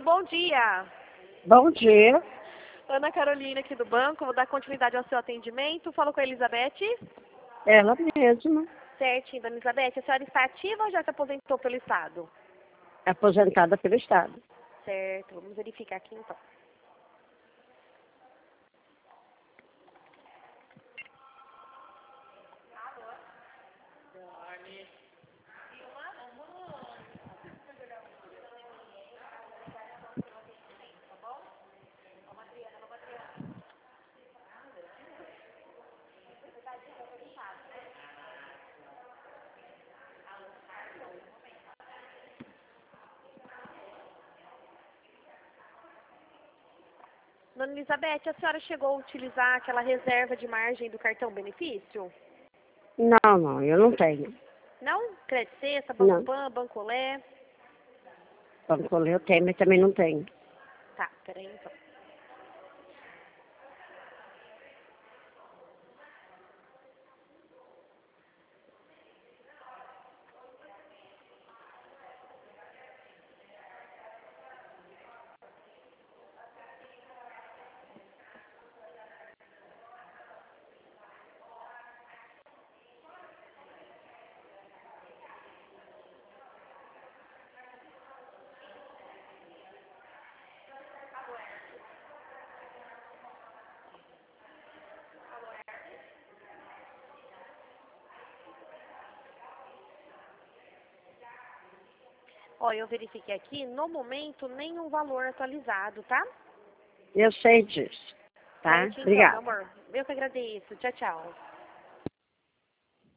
Oi, bom dia. Bom dia. Ana Carolina aqui do banco, vou dar continuidade ao seu atendimento. Falo com a Elizabeth. Ela mesma, Certinho, dona Elizabeth. A senhora está ativa ou já se aposentou pelo Estado? aposentada pelo Estado. Certo, vamos verificar aqui então. Dona Elizabeth, a senhora chegou a utilizar aquela reserva de margem do cartão benefício? Não, eu não tenho. Não? Crédito Sexta, Não. Banco Pan, Bancolé? Banco eu tenho, mas também não tenho. Tá, peraí então. Ó, eu verifiquei aqui, no momento, nenhum valor atualizado, tá? Eu sei disso. Tá? Certo, então, meu Obrigada. amor. Eu que agradeço. Tchau, tchau.